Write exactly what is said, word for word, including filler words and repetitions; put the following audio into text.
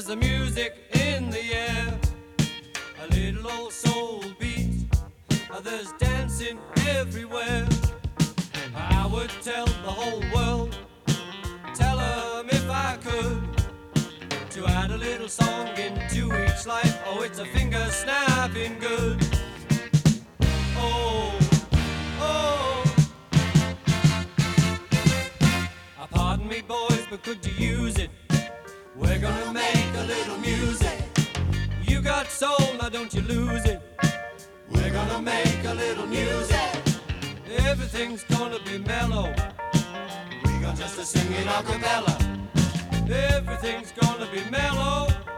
there's the music in the air, a little old soul beat, there's dancing everywhere. I would tell the whole world, tell them if I could, to add a little song into each life. Oh, it's a finger snapping good. Oh, oh. Uh, pardon me, boys, but could you use it? We're gonna make a little music. You got soul, now don't you lose it. We're gonna make a little music. Everything's gonna be mellow. We got just to sing it a cappella. Everything's gonna be mellow.